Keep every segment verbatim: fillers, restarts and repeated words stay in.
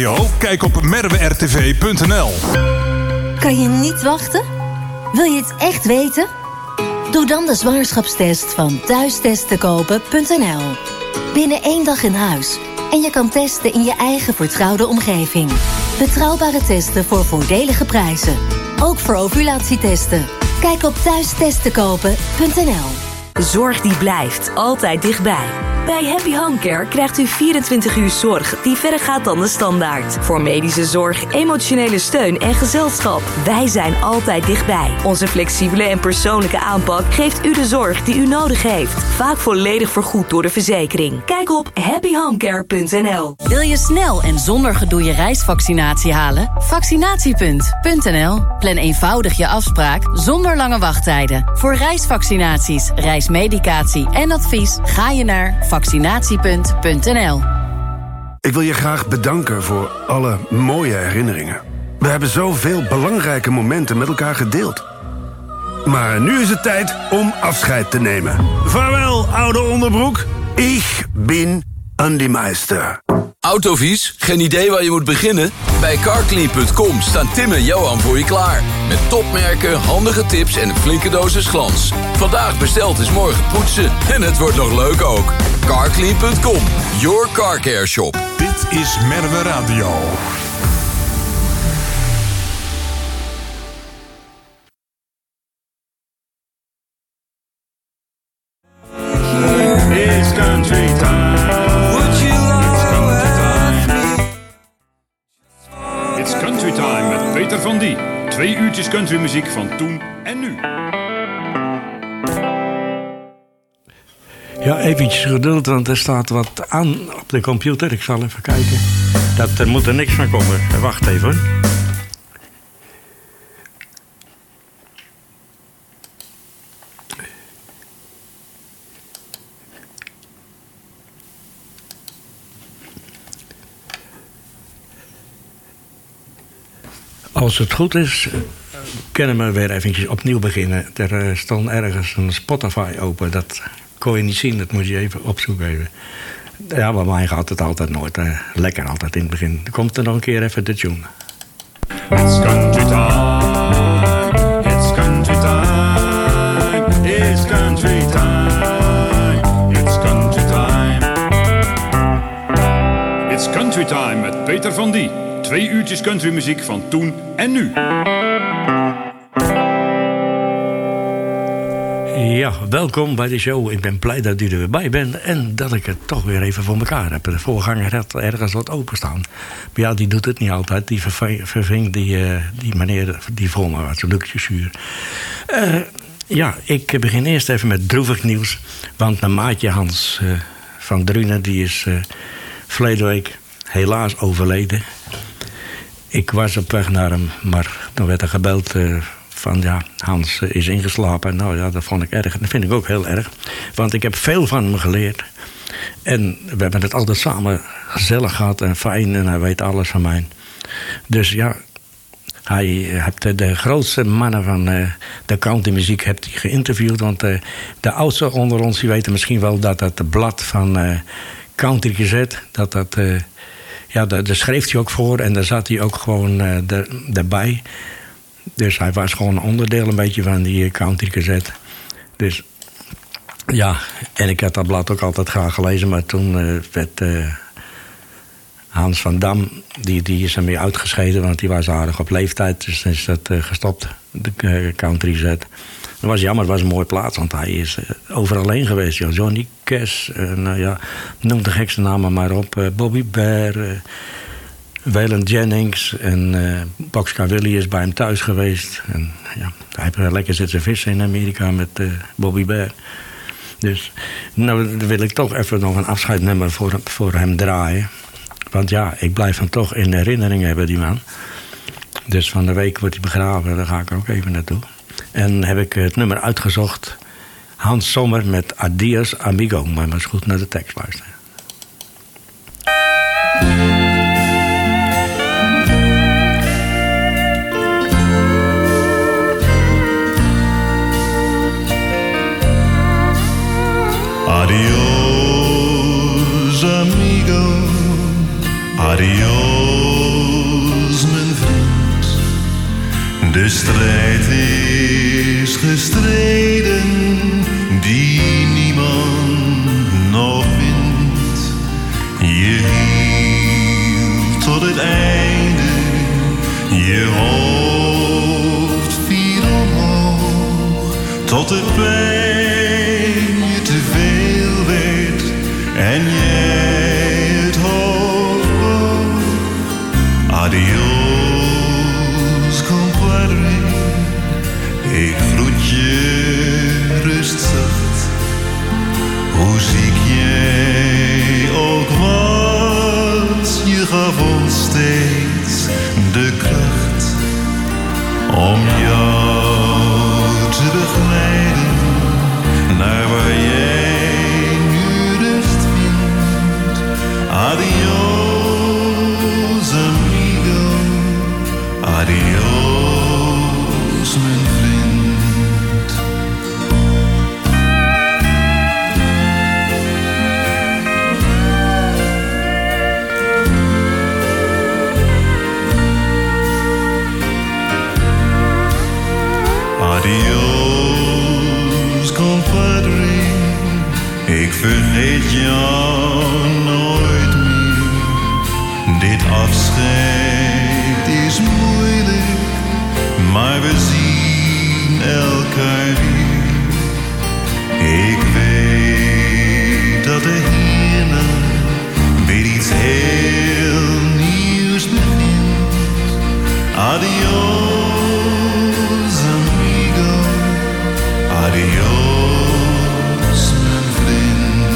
radio? Kijk op merwe r t v punt n l. Kan je niet wachten? Wil je het echt weten? Doe dan de zwangerschapstest van thuistestenkopen punt n l. Binnen één dag in huis. En je kan testen in je eigen vertrouwde omgeving. Betrouwbare testen voor voordelige prijzen. Ook voor ovulatietesten. Kijk op thuistestenkopen punt n l. Zorg die blijft altijd dichtbij. Bij Happy Home Care krijgt u vierentwintig uur zorg die verder gaat dan de standaard. Voor medische zorg, emotionele steun en gezelschap. Wij zijn altijd dichtbij. Onze flexibele en persoonlijke aanpak geeft u de zorg die u nodig heeft. Vaak volledig vergoed door de verzekering. Kijk op happy home care punt n l. Wil je snel en zonder gedoe je reisvaccinatie halen? Vaccinatiepunt punt n l. Plan eenvoudig je afspraak zonder lange wachttijden. Voor reisvaccinaties, reismedicatie en advies ga je naar vaccinatiepunt punt n l. Ik wil je graag bedanken voor alle mooie herinneringen. We hebben zoveel belangrijke momenten met elkaar gedeeld. Maar nu is het tijd om afscheid te nemen. Vaarwel, oude onderbroek. Ik ben Andy Meister. Autovies? Geen idee waar je moet beginnen? Bij carclean punt com staan Tim en Johan voor je klaar. Met topmerken, handige tips en een flinke dosis glans. Vandaag besteld is morgen poetsen. En het wordt nog leuk ook. carclean punt com, your car care shop. Dit is Merwe Radio. It's country time. Would you love me? It's country time met Peter van Die. Twee uurtjes countrymuziek van toen en nu. Ja, eventjes geduld, want er staat wat aan op de computer. Ik zal even kijken. Dat, er moet er niks van komen. Wacht even hoor. Als het goed is, kunnen we weer eventjes opnieuw beginnen. Er stond ergens een Spotify open. Dat kon je niet zien, dat moet je even opzoeken. Even. Ja, bij mij gaat het altijd nooit. Uh, lekker altijd in het begin. Dan komt er nog een keer even de tune. It's country time. It's country time. It's country time. It's country time. It's country time met Peter van Die. Twee uurtjes countrymuziek van toen en nu. Ja, welkom bij de show. Ik ben blij dat u er weer bij bent en dat ik het toch weer even voor elkaar heb. De voorganger had ergens wat openstaan. Maar ja, die doet het niet altijd. Die verving die, uh, die meneer, die vol maar wat, zo'n lukje zuur. Uh, ja, ik begin eerst even met droevig nieuws. Want mijn maatje Hans uh, van Drunen, die is uh, verleden week helaas overleden. Ik was op weg naar hem, maar toen werd er gebeld uh, van ja, Hans uh, is ingeslapen. Nou ja, dat vond ik erg. Dat vind ik ook heel erg. Want ik heb veel van hem geleerd. En we hebben het altijd samen gezellig gehad en fijn. En hij weet alles van mij. Dus ja, hij heeft de grootste mannen van uh, de countrymuziek heeft hij geïnterviewd. Want uh, de oudsten onder ons, die weten misschien wel dat dat blad van uh, Country Gazette, dat dat... Uh, Ja, daar, daar schreef hij ook voor en daar zat hij ook gewoon uh, er, erbij. Dus hij was gewoon een onderdeel een beetje van die Country Gazette. Dus ja, en ik had dat blad ook altijd graag gelezen. Maar toen uh, werd uh, Hans van Dam, die, die is ermee uitgescheiden, want die was aardig op leeftijd. Dus dan is dat uh, gestopt, de uh, Country Gazette. Dat was jammer, het was een mooie plaats, want hij is uh, overal heen geweest. Joh. Johnny Cash, uh, nou ja, noem de gekste namen maar op. Uh, Bobby Bear, uh, Waylon Jennings en uh, Boxcar Willie is bij hem thuis geweest. En, ja, hij heeft uh, lekker zitten vissen in Amerika met uh, Bobby Bear. Dus nou dan wil ik toch even nog een afscheidnummer voor, voor hem draaien. Want ja, ik blijf hem toch in herinnering hebben, die man. Dus van de week wordt hij begraven, daar ga ik ook even naartoe. En heb ik het nummer uitgezocht. Hans Sommer met Adios Amigo. Maar maar eens goed naar de tekst luisteren. Adios amigo. Adios strijd is gestreden die niemand nog wint. Je hield tot het einde, je hoofd viel omhoog, tot de pijn je te veel werd en jij het hoofd boog. Adios, compadre, ik groet je rust zacht. Hoe ziek jij ook was, je gaf ons steeds de kracht om jou te begeleiden naar waar jij nu rust vindt. Adios, amigo, adios, mijn vriend. Adios, compadre, ik vergeet jou nooit meer. Dit afscheid is moeilijk, maar we zien elkaar weer. Ik weet dat er hierna weer iets heel nieuws begint. Adios, amigo, adios, mijn vriend.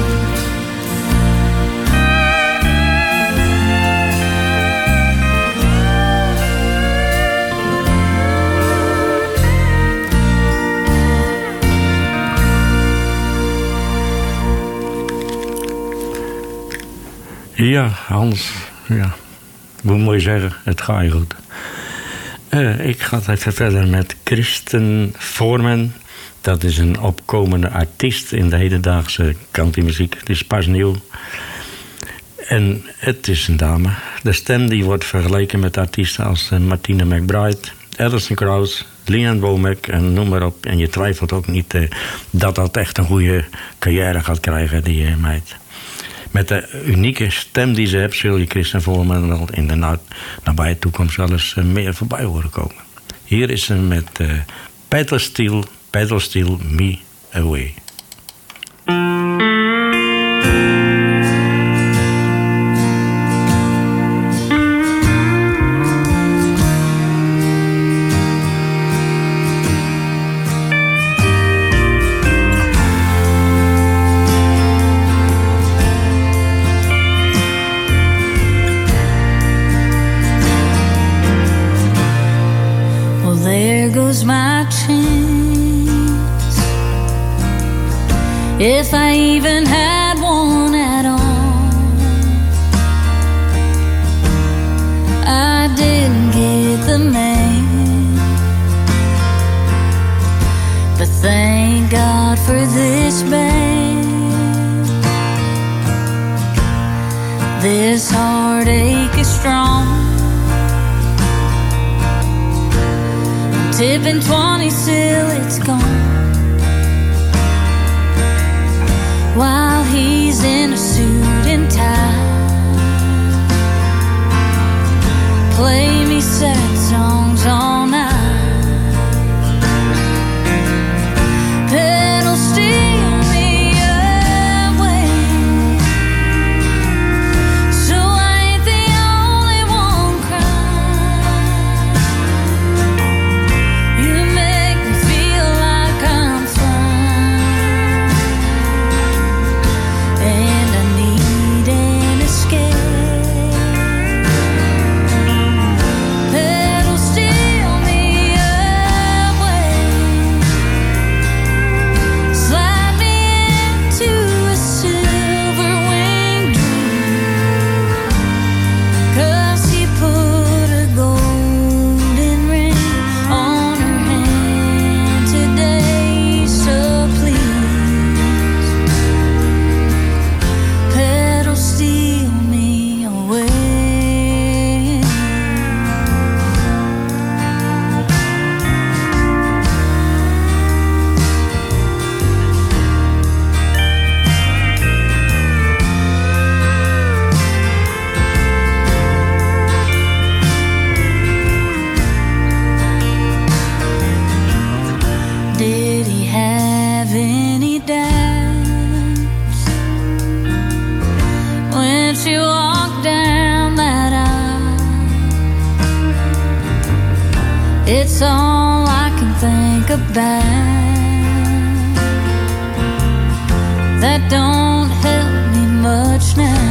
Ja, Hans, ja. Hoe moet je zeggen, het gaat je goed. Uh, ik ga even verder met Kristen Voorman. Dat is een opkomende artiest in de hedendaagse countrymuziek. Het is pas nieuw. En het is een dame. De stem die wordt vergeleken met artiesten als uh, Martina McBride, Alison Krauss, Leanne Womack en noem maar op. En je twijfelt ook niet uh, dat dat echt een goede carrière gaat krijgen, die uh, meid. Met de unieke stem die ze heeft, zul je Kristen Voorman wel in de na- nabije toekomst wel eens uh, meer voorbij horen komen. Hier is ze met uh, Pedal Steel, Pedal Steel Me Away. If I even had one at all, I didn't get the name, but thank God for this band. This heartache is strong. I'm tipping twenty till it's gone, while he's in a suit and tie. Play me sad songs all night. Pedal steal me away, so I ain't the only one crying. You make me feel like I'm flying, and I need an escape. Pedal steel It's all I can think about. That don't help me much now.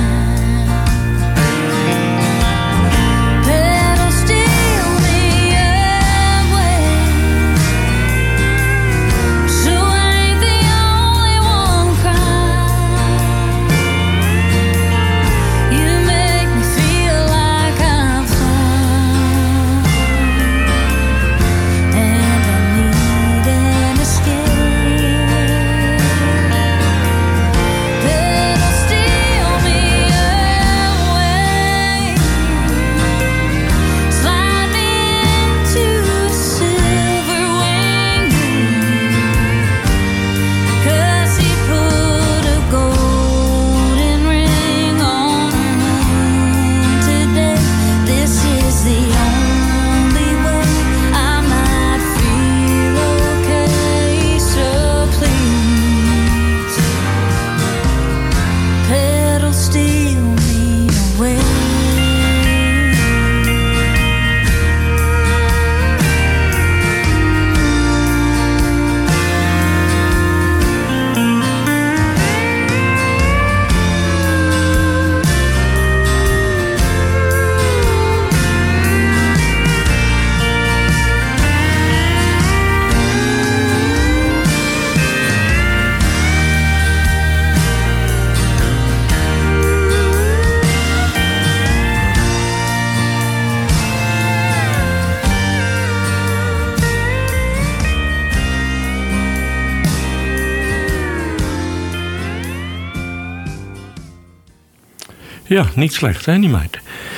Ja, niet slecht, hè, die meid.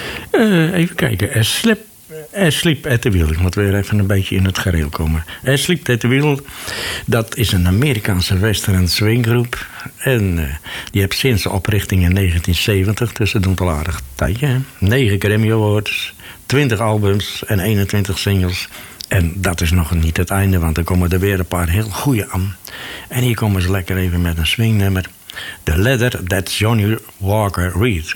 Uh, even kijken. Er slip, er Sleep at the Wheel. Ik moet weer even een beetje in het gareel komen. Er Sleep at the Wheel, dat is een Amerikaanse western swinggroep. En uh, die heeft sinds de oprichting in negentien zeventig, dus dat doet al aardig tijdje, hè. negen Grammy Awards, twintig albums en eenentwintig singles. En dat is nog niet het einde, want er komen er weer een paar heel goede aan. En hier komen ze lekker even met een swingnummer. The Letter That Johnny Walker Read.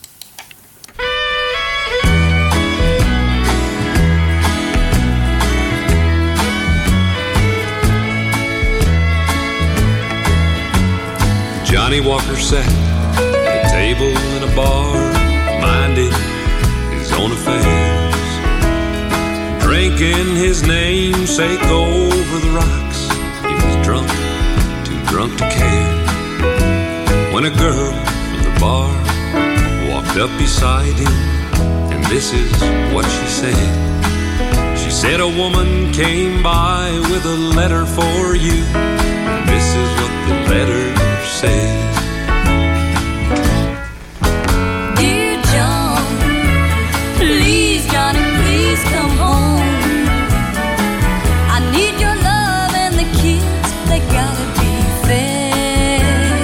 Johnny Walker sat at a table in a bar, minding his own affairs, drinking his namesake over the rocks. He was drunk, too drunk to care, when a girl from the bar walked up beside him, and this is what she said. She said, a woman came by with a letter for you, and this is what the letter said. Dear John, please, Johnny, please come home. I need your love and the kids, they gotta be fed.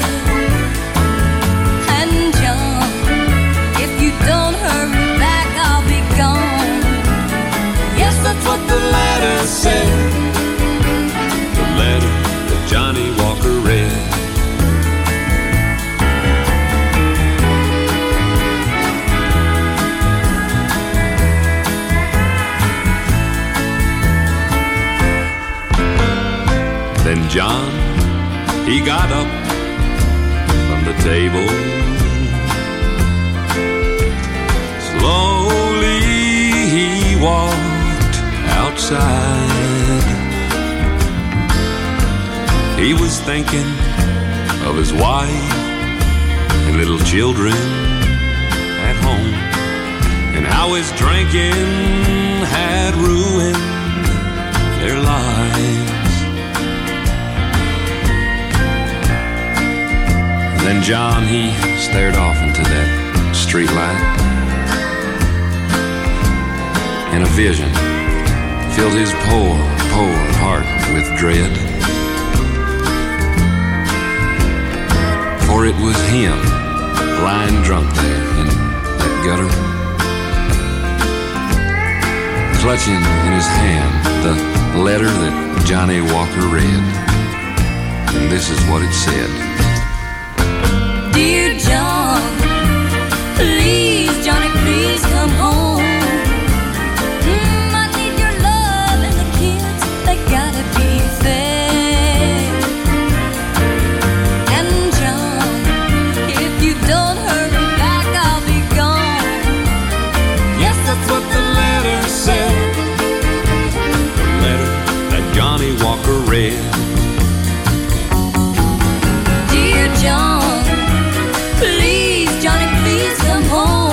And John, if you don't hurry back, I'll be gone. Yes, that's what the letter said. The letter that Johnny Walker read. Then John, he got up from the table. Slowly he walked outside. He was thinking of his wife and little children at home, and how his drinking had ruined their lives. Then John, he stared off into that street light, and a vision filled his poor, poor heart with dread. For it was him, lying drunk there in that gutter, clutching in his hand the letter that Johnny Walker read. And this is what it said. Dear John, please, Johnny, please come home. Mm, I need your love red. Dear John, please, Johnny, please come home.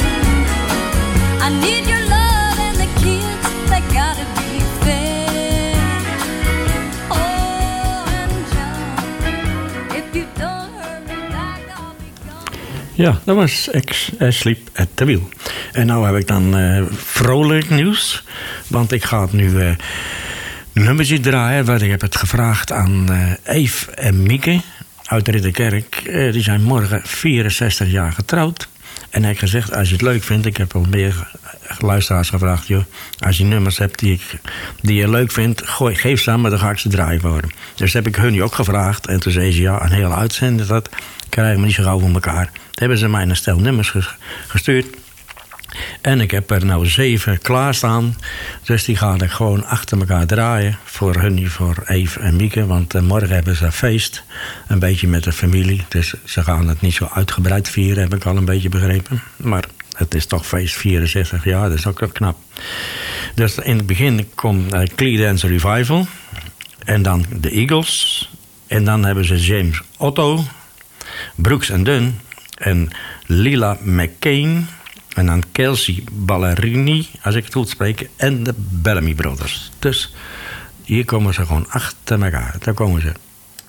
I need your love and the kids, they gotta be fed. Oh, and John, if you don't hurry back, I'll be gone. Ja, dat was Ex Asleep at the Wheel. En nou heb ik dan uh, vrolijk nieuws. Want ik ga het nu uh, een nummertje draaien. Waar ik heb het gevraagd aan uh, Eve en Mieke uit Ridderkerk. Uh, die zijn morgen vierenzestig jaar getrouwd. En hij heeft gezegd, als je het leuk vindt... Ik heb al meer luisteraars gevraagd... Joh, als je nummers hebt die, ik, die je leuk vindt... Gooi, geef ze aan, maar dan ga ik ze draaien voor hem. Dus heb ik hun ook gevraagd. En toen zei ze, ja, een hele uitzending... dat krijgen we niet zo gauw voor elkaar. Toen hebben ze mij een stel nummers gestuurd... En ik heb er nou zeven klaarstaan. Dus die ga ik gewoon achter elkaar draaien. Voor hun, voor Eve en Mieke. Want uh, morgen hebben ze een feest. Een beetje met de familie. Dus ze gaan het niet zo uitgebreid vieren, heb ik al een beetje begrepen. Maar het is toch feest, vierenzestig jaar. Dat is ook wel knap. Dus in het begin komt uh, Creedence Revival. En dan de Eagles. En dan hebben ze James Otto. Brooks and Dunn. En Lila McCain. En dan Kelsey Ballerini, als ik het goed spreek. En de Bellamy Brothers. Dus hier komen ze gewoon achter elkaar. Daar komen ze.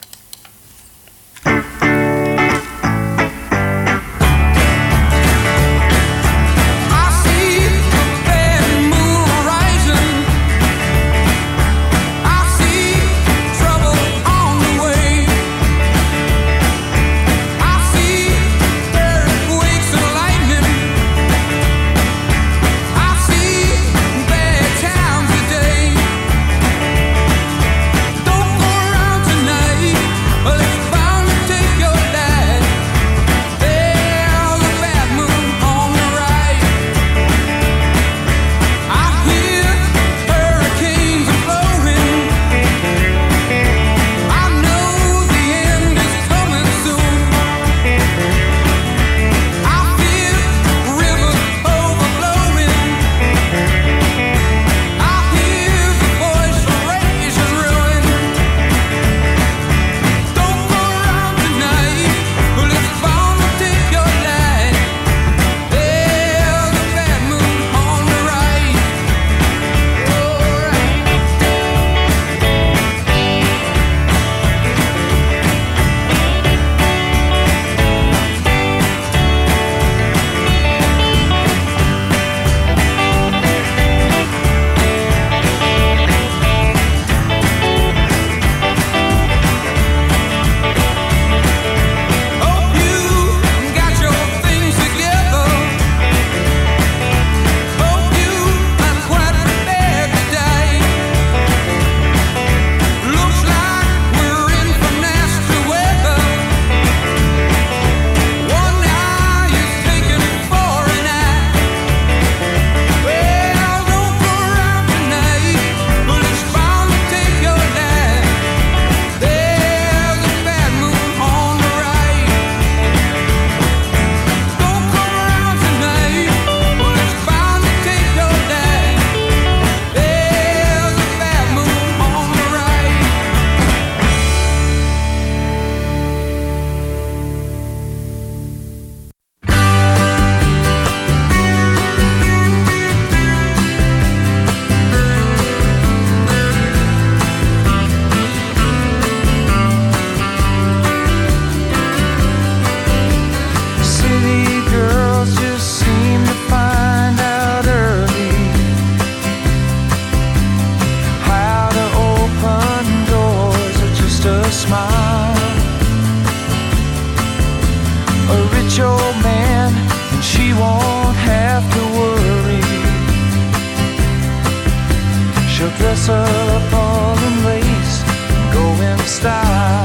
dress up all in lace and go in style.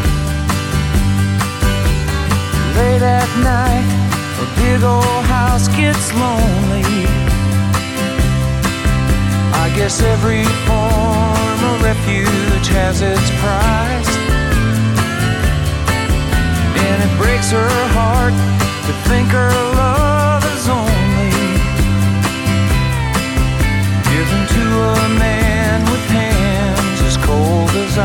Late at night, a big old house gets lonely. I guess every form of refuge has its price, and it breaks her heart to think her love is only given to a man with hands as cold as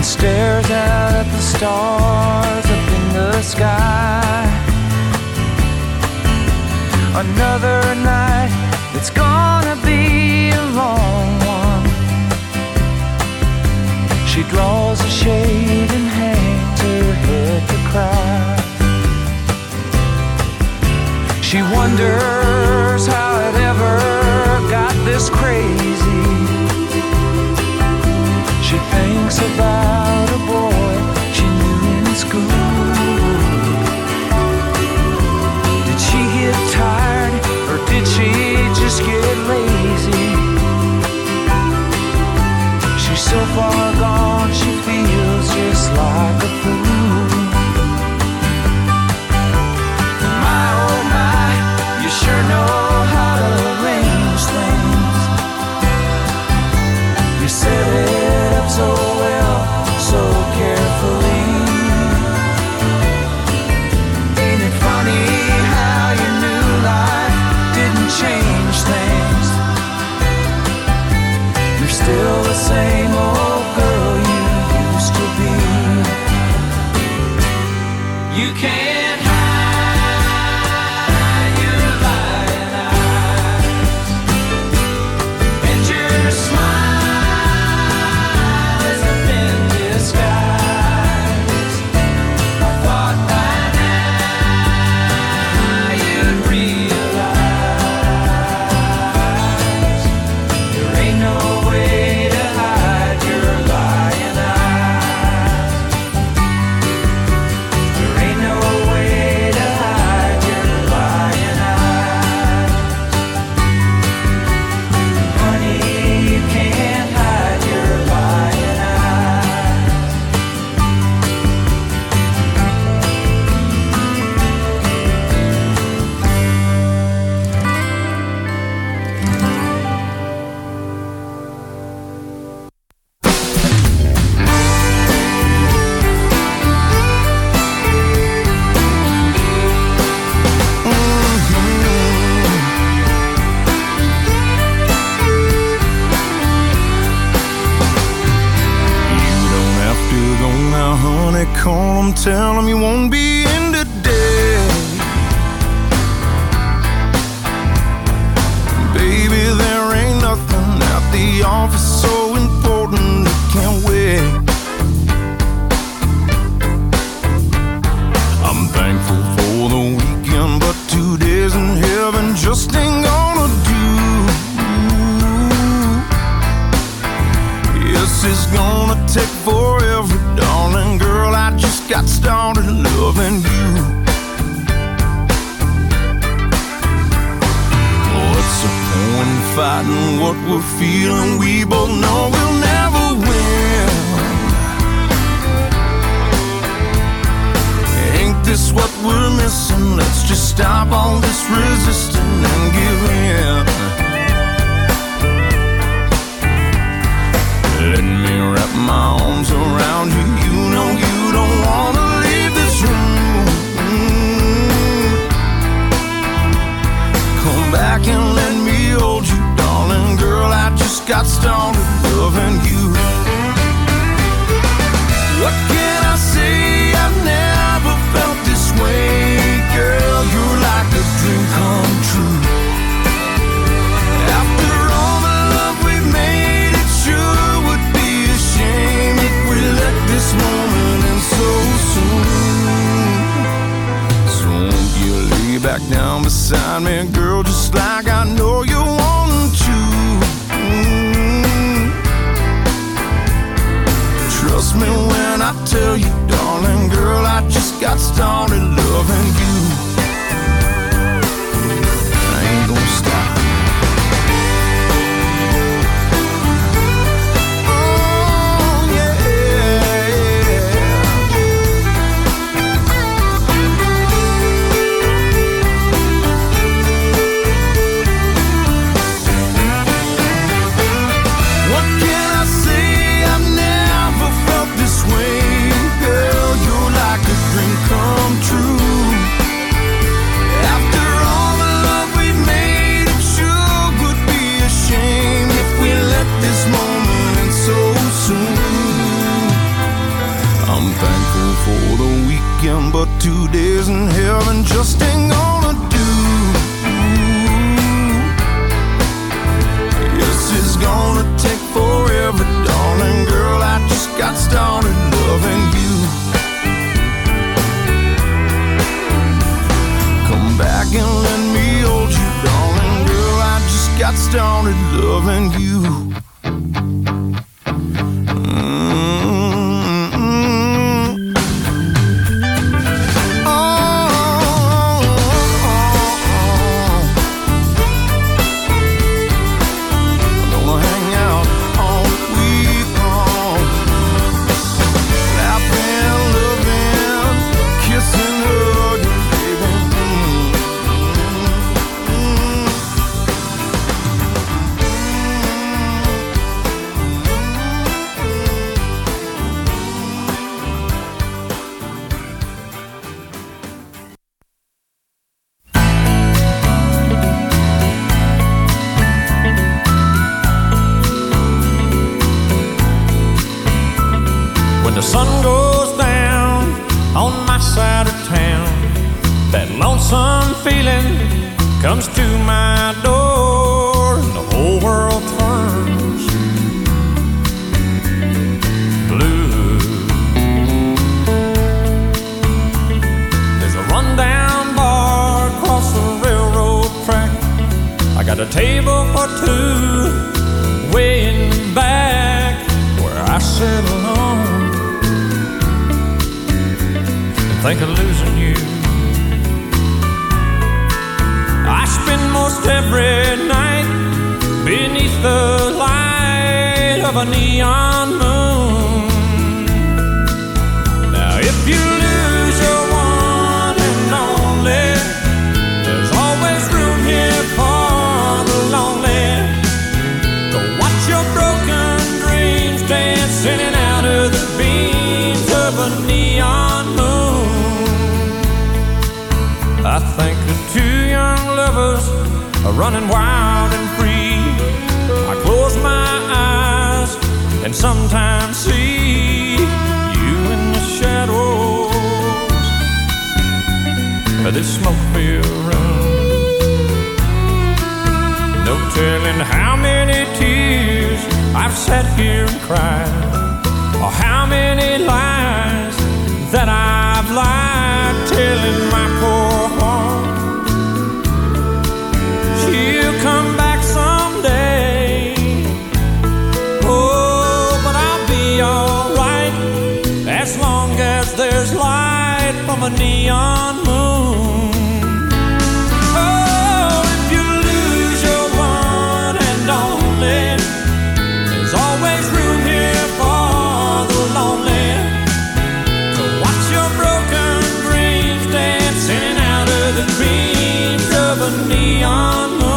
stares out at the stars up in the sky. Another night, it's gonna be a long one. She draws a shade and hangs her head to cry. She wonders how it ever got this crazy. She thinks about a boy she knew in school. Did she get tired or did she just get lazy? She's so far gone she feels just like a fool. My oh my, you sure know how to arrange things. You set it up so well, so carefully. Ain't it funny how your new life didn't change things? You're still the same old girl you used to be. You can't hide your lying eyes, and your smile is a thin disguise. I thought by now you'd realize there ain't no way to hide your lying eyes. There ain't no way to hide your lying eyes. Honey, you can't hide your lying eyes. You don't have to go now, honey. Call them, tell them you won't be in today. Baby, there ain't nothing at the office so important it can't wait. I'm thankful for the weekend, but two days in heaven just ain't gonna do. Yes, it's gonna take forever, darling girl. I just got started loving you. What's the point in fighting what we're feeling? We both know we'll never win. Ain't this what we're missing? Let's just stop all this resisting and give in. Let me wrap my arms around you. You know you don't wanna leave this room. Come back and let me hold you, darling girl. I just got started loving you. What can I say? I've never felt this way, girl. You're like a dream come true. After all the love we've made, it sure would be a shame if we let this moment end so soon. So won't you lay back down beside me, girl, just like I know you want to. Mm. Trust me when I tell you, darling girl, I just got started loving you. I ain't gonna stop. What can I say? I've never felt this way, girl. You're like a dream come true. two days in heaven just ain't gonna do. Yes, it's gonna take forever, darling girl. I just got started loving you. Come back and let me hold you, darling girl. I just got started loving you. Comes to my door and the whole world turns blue. There's a rundown bar across the railroad track. I got a table for two way in the back where I sit alone and think of losing you. I spend most every night beneath the light of a neon moon. Now if you lose your one and only, there's always room here for the lonely. To watch your broken dreams dancing in and out of the beams of a neon moon. I think of two young lovers are running wild and free. I close my eyes and sometimes see you in the shadows of this smoke-filled room. No telling how many tears I've sat here and cried, or how many lies that I've lied, telling my poor heart she'll come back someday. Oh, but I'll be alright as long as there's light from a neon moon. Oh, if you lose your one and only, there's always room here for the lonely. To watch your broken dreams dancing out of the dreams of a neon moon.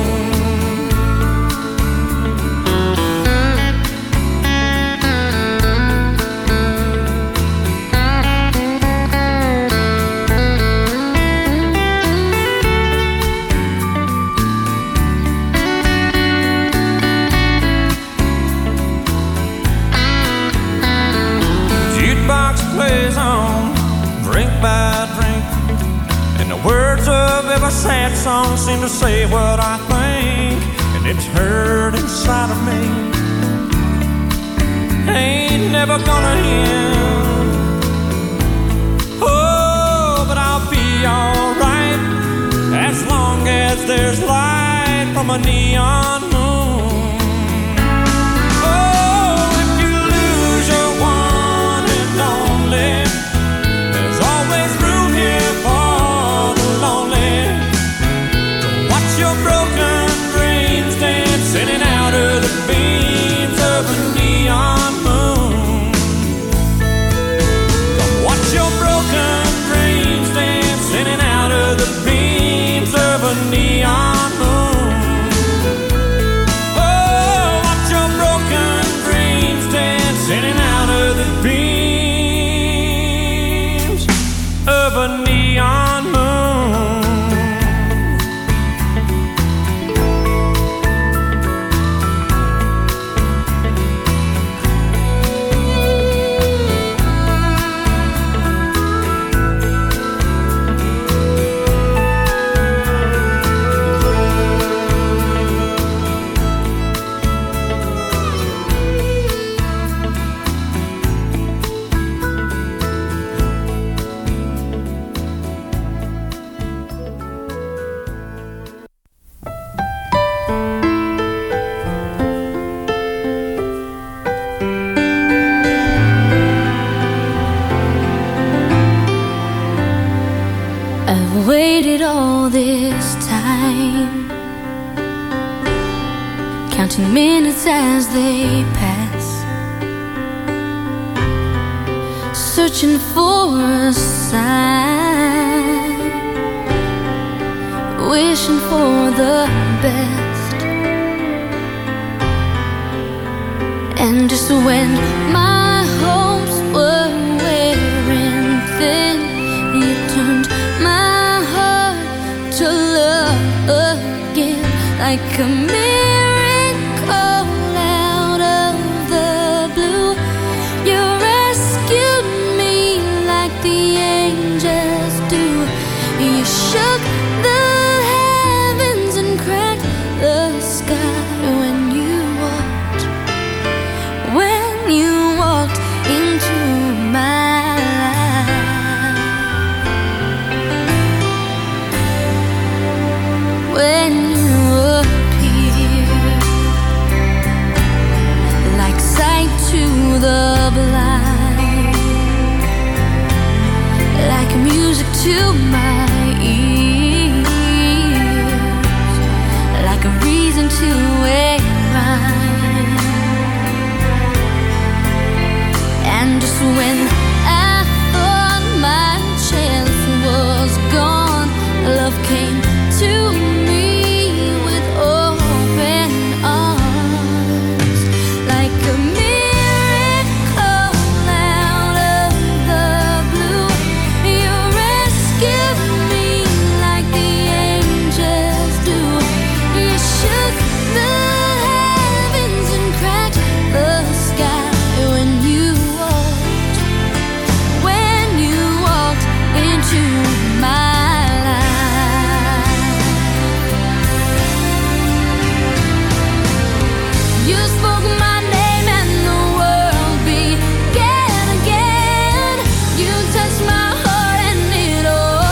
Plays on, drink by drink, and the words of every sad song seem to say what I think, and it's heard inside of me. Ain't never gonna end. Oh, but I'll be alright as long as there's light from a neon moon. Oh, if you lose your one and only, there's always room here for the lonely. To watch your broken dreams dance in and out of the beams of a neon moon. Come watch your broken dreams dance in and out of the beams of a neon moon. waited all this time, counting minutes as they pass, searching for a sign, wishing for the best. And just when my hopes were wearing thin, you turned my heart to love again, like a miracle out of the blue. You rescued me like the angels do. You shook the heavens and cracked the sky when you walked, when you walked into my life. When you appeared, like sight to the blind, like music to my ears, like a reason to a rhyme. And just when I thought my chance was gone, love came to me with open arms, like a miracle out of the blue. You rescued me like the angels do. You shook the heavens and cracked the sky when you walked, when you walked into my life. You spoke my name and the world began again. You touched my heart and it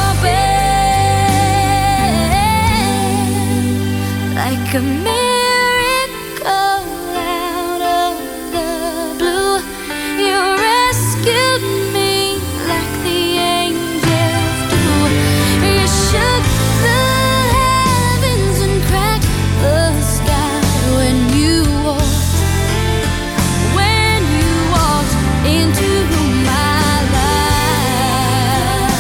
opened, like a miracle out of the blue. You rescued me like the angels do. You shook the heavens and cracked the sky when you walked, when you walked into my life.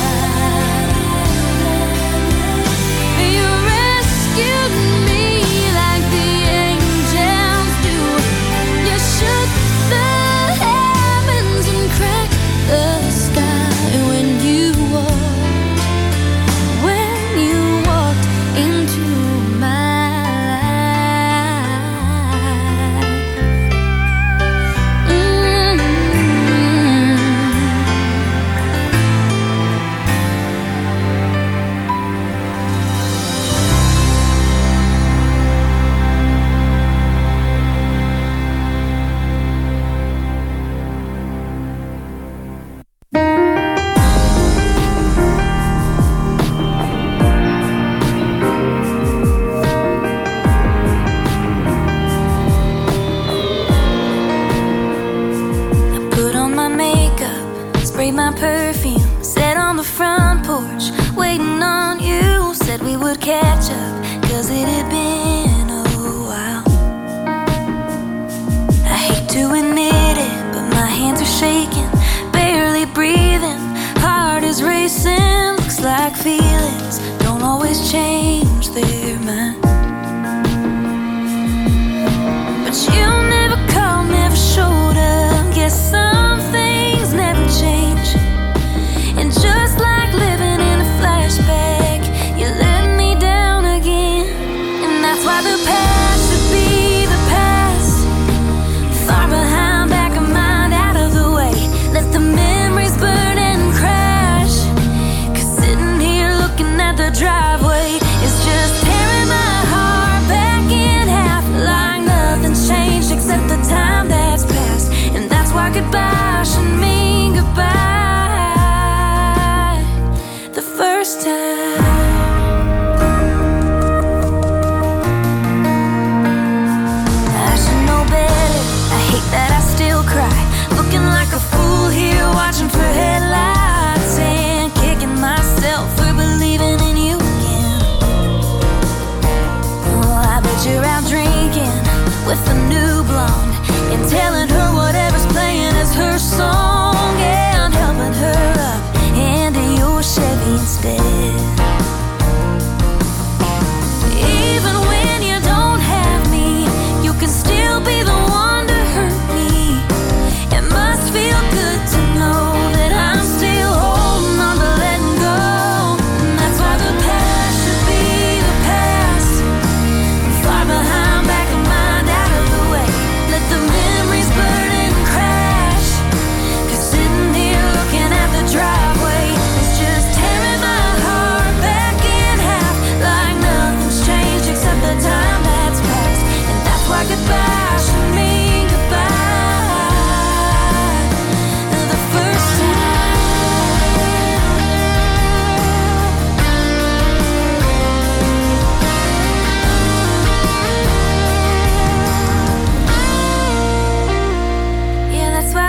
You rescued me like the angels do. You shook the heavens and cracked the sky when you walked, when you walked into my life. Mm-hmm. Put on my makeup, sprayed my perfume, sat on the front porch, waiting on you. Said we would catch up, cause it had been a while. I hate to admit it, but my hands are shaking, barely breathing, heart is racing. Looks like feelings don't always change their mind, but you never called, never showed up. Guess some things never change. And just like living in a flashback, you let me down again. And that's why the past should be the past, far behind, back of mind, out of the way. Let the memories burn and crash, cause sitting here looking at the driveway is just tearing my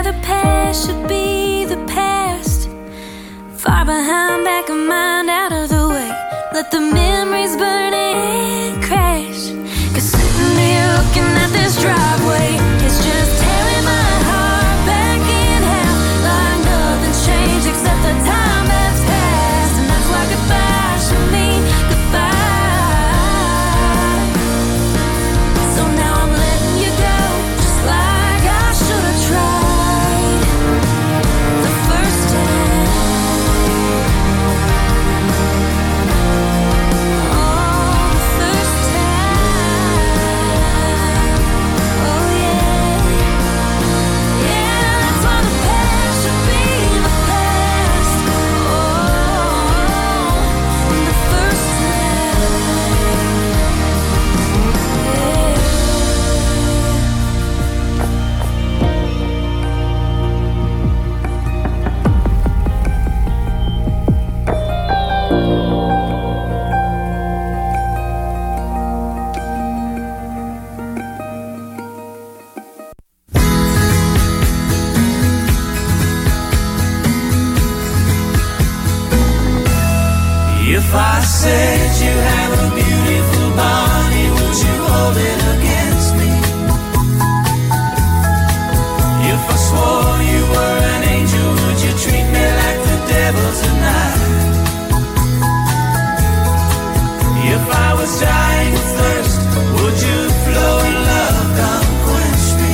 the past should be the past. Far behind, back of mind, out of the way. Let the memories burn and crash. Cause sitting here looking at this driveway, it's just tearing my heart back in half. Like nothing changed except the time that's passed. And that's why goodbye should mean goodbye. So now I'm letting you go, just like I should have tried the first time. If I said you have a beautiful body, would you hold it against me? If I swore you were an angel, would you treat me like the devil tonight? If I was dying of thirst, would you flow in love, come quench me?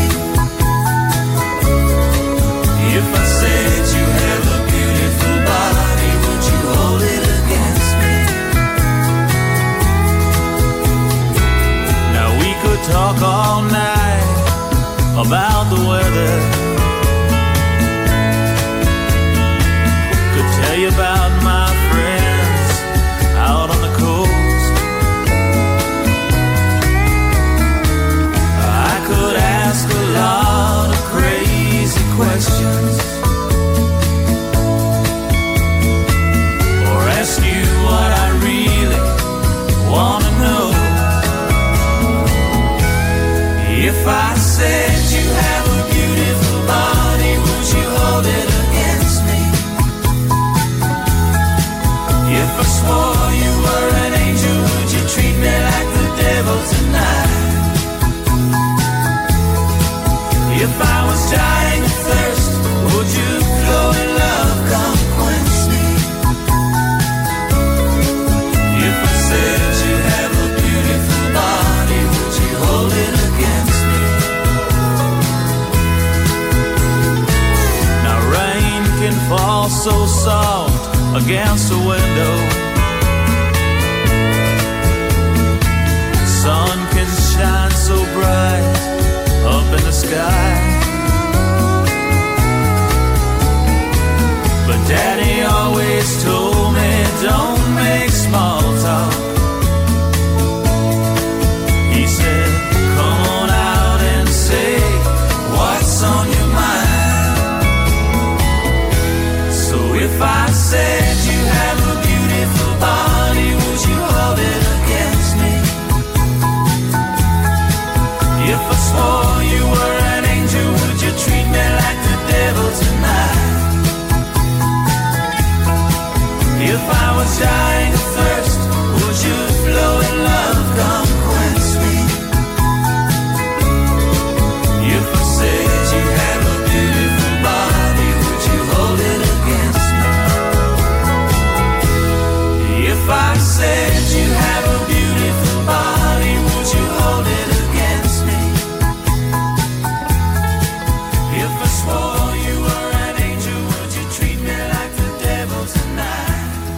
If I said you have a beautiful body, would you hold it against me? Now we could talk all night about the weather. Could tell you about my friends out on the coast. I could ask a lot of crazy questions, or ask you what I really want to know. If I said you have a beautiful body, would you hold it against me? If I swore you were an angel, would you treat me like the devil tonight? If I was dying of thirst, would you flow in love, come quench me? If I said you have a beautiful body, would you hold it against me? Now rain can fall so soft against a window. Sun can shine so bright up in the sky. But Daddy always told me, don't make small talk. He said, come on out and say what's on your mind. So if I said you have a beautiful body, would you hold it against me? If I swore you were an angel, would you treat me like the devil tonight? If I was dying of thirst, would you flow in love, come quench me? If I said you have a beautiful body, would you hold it against me? If I said you have a beautiful body, would you hold it against me? If I swore you were an angel, would you treat me like the devil tonight?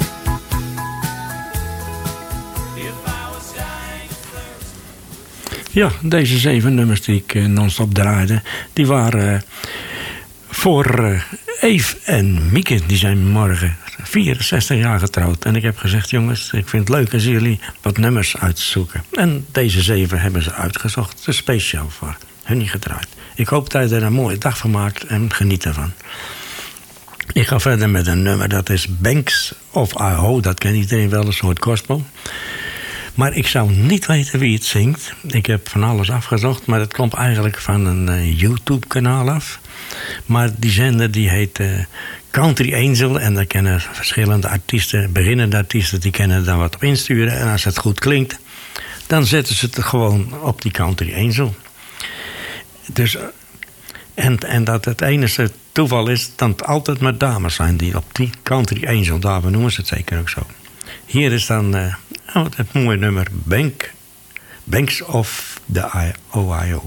Ja, deze zeven nummers die ik uh, non-stop draaide, die waren uh, voor uh, Eve en Mieke. Die zijn morgen vierenzestig jaar getrouwd. En ik heb gezegd, jongens, ik vind het leuk als jullie wat nummers uitzoeken. En deze zeven hebben ze uitgezocht. De speciaal voor hun gedraaid. Ik hoop dat je er een mooie dag van maakt en geniet ervan. Ik ga verder met een nummer, dat is Banks of Idaho. Dat kent iedereen wel, een soort gospel. Maar ik zou niet weten wie het zingt. Ik heb van alles afgezocht, maar het komt eigenlijk van een uh, YouTube-kanaal af. Maar die zender die heet uh, Country Angel. En daar kennen verschillende artiesten, beginnende artiesten, die kunnen daar wat op insturen. En als het goed klinkt, dan zetten ze het gewoon op die Country Angel. Dus, en, en dat het enige toeval is dat het altijd maar dames zijn die op die Country Angel, daar noemen ze het zeker ook zo. Hier is dan uh, oh, het mooie nummer Bank, Banks of the Ohio.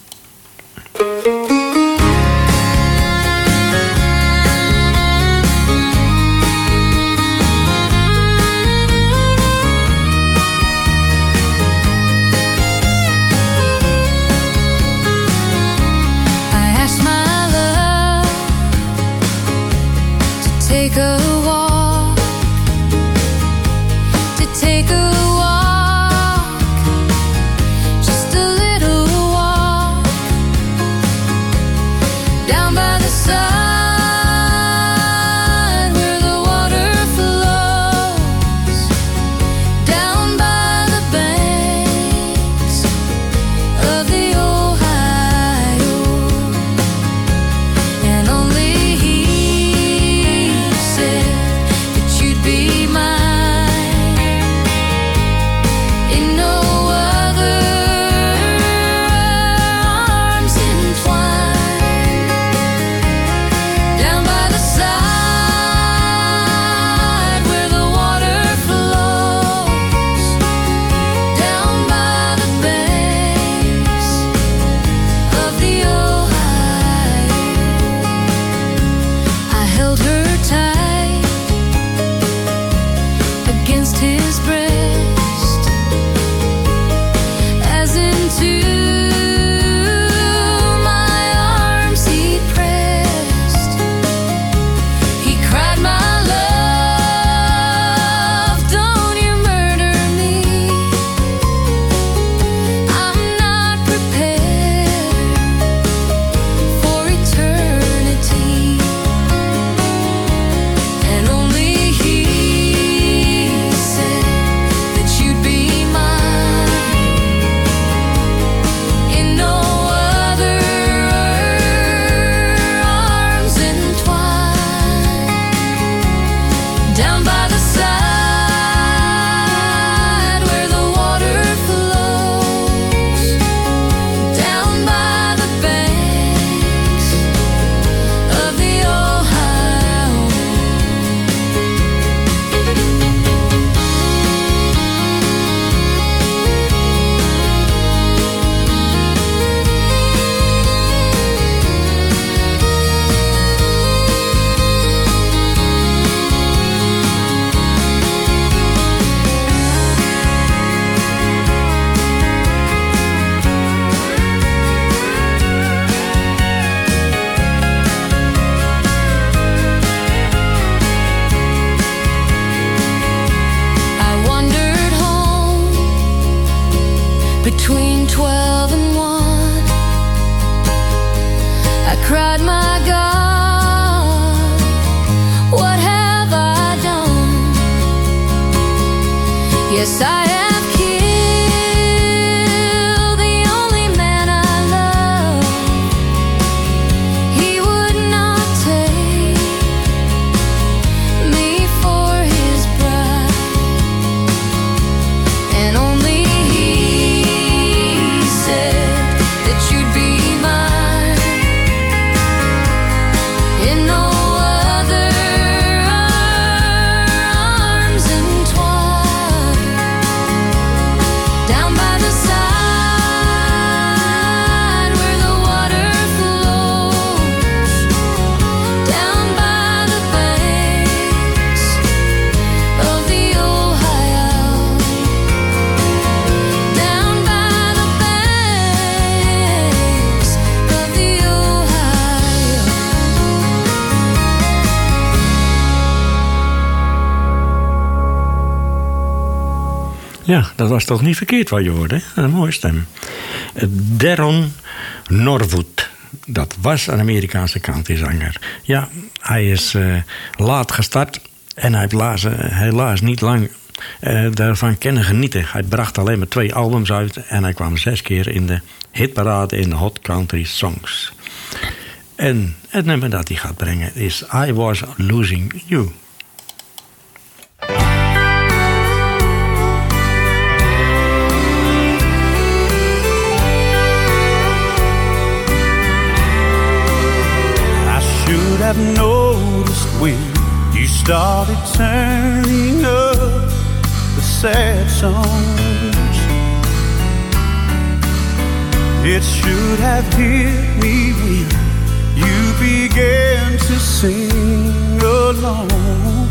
Take a walk, to take a walk, just a little walk, down by the side where the water flows, down by the banks of the Ohio, and only that you'd be mine in no other arms entwined, down by the side where the water flows, down by the banks of the Ohio. I held her tight against his breast, as into my arms he pressed. He cried, my love, don't you murder me. I'm not prepared for eternity. And only he said that you'd be mine in no other arms entwined, down by the side where the water flows, down by the banks of the Ohio. I wandered home between twelve and one. I cried, my God, what have I done? Yes, I have killed the only man I love. He would not take me for his bride, and only he said that you'd be mine in no other arms entwined, down by the side where the water flows, down by the banks of the Ohio, down by the banks of the Ohio. Ja, dat was toch niet verkeerd wat je hoorde, hè? Een mooie stem. Uh, Daron Norwood. Dat was een Amerikaanse countryzanger. Ja, hij is uh, laat gestart en hij heeft helaas, uh, helaas niet lang uh, daarvan kunnen genieten. Hij bracht alleen maar twee albums uit en hij kwam zes keer in de hitparade in Hot Country Songs. En het nummer dat hij gaat brengen is I Was Losing You. Should have noticed when you started turning up the sad songs. It should have hit me when you began to sing along.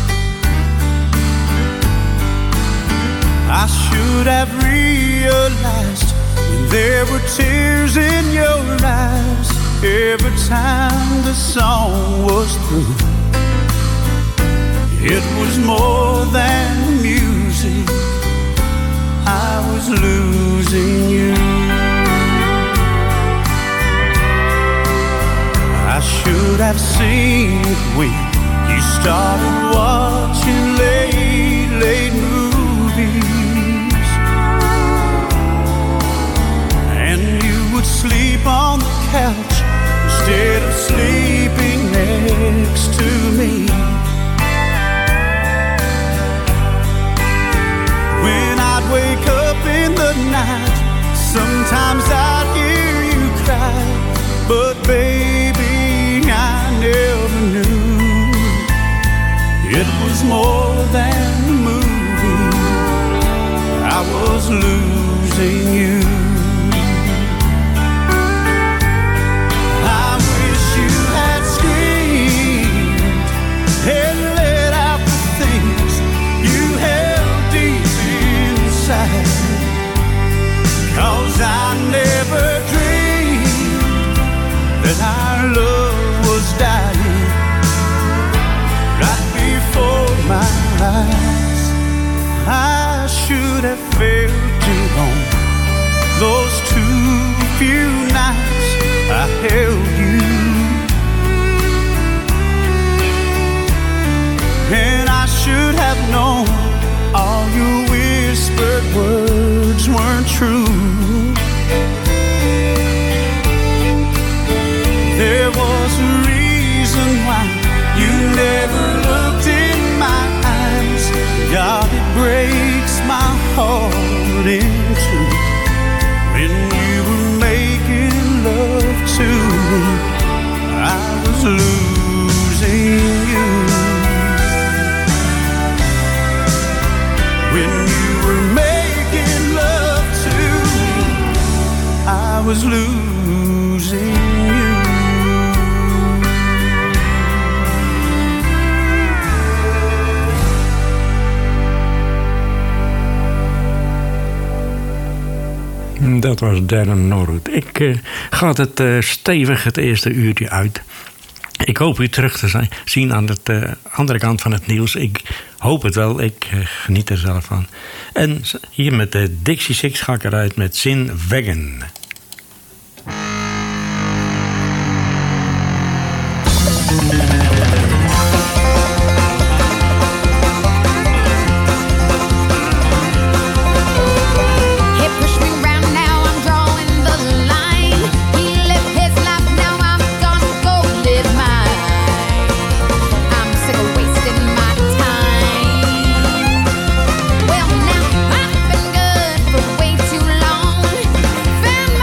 I should have realized when there were tears in your eyes every time the song was through. It was more than music, I was losing you. I should have seen it when you started watching late, late movies, and you would sleep on the couch instead of sleeping next to me. When I'd wake up in the night, sometimes I'd hear you cry, but baby, I never knew it was more than a movie. I was losing you. And let out the things you held deep inside, 'cause I never dreamed that our love was dying right before my eyes. I should have felt you on those too few nights I held you. And I should have known all your whispered words weren't true. There was a reason why you never looked in my eyes. God, it breaks my heart in two when you were making love to me. I was losing you. When you were making love to me, I was losing you. Dat was Darren Norwood. Ik uh, ga het uh, stevig het eerste uurtje uit. Ik hoop u terug te zijn, zien aan de uh, andere kant van het nieuws. Ik hoop het wel, ik uh, geniet er zelf van. En hier met de Dixie Six ga ik eruit met Sin Wagon. Well, now I've been good for way too long. Spend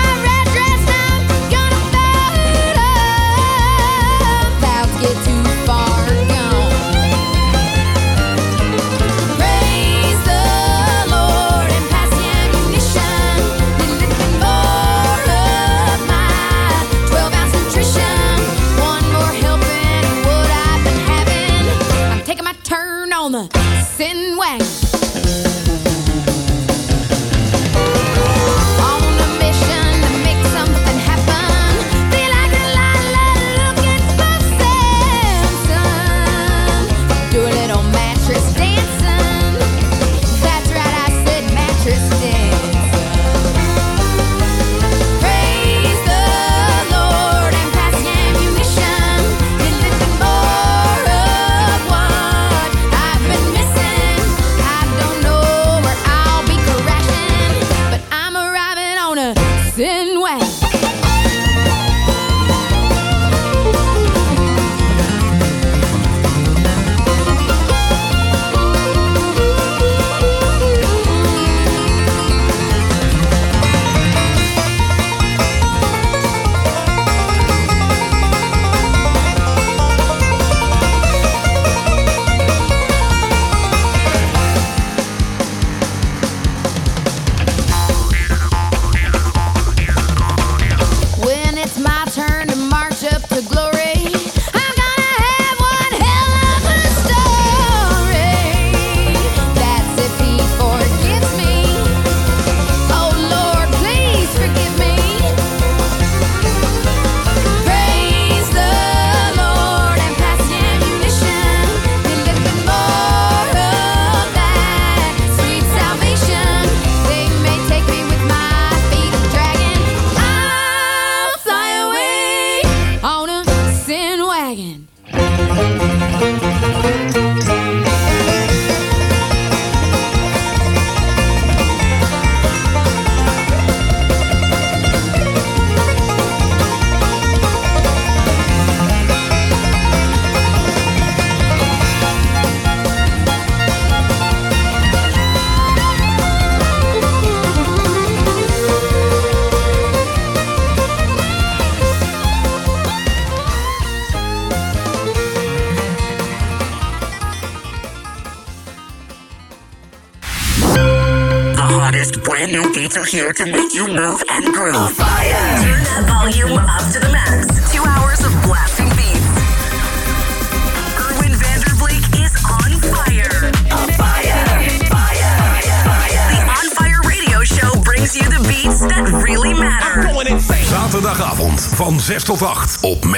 Dragon. Brand new beats are here to make you move and groove. On fire! Turn that volume up to the max. Two hours of blasting beats. Erwin Vanderbleek is on fire. On fire! Fire! Fire! The On Fire Radio Show brings you the beats that really matter. Zaterdagavond van zes tot acht op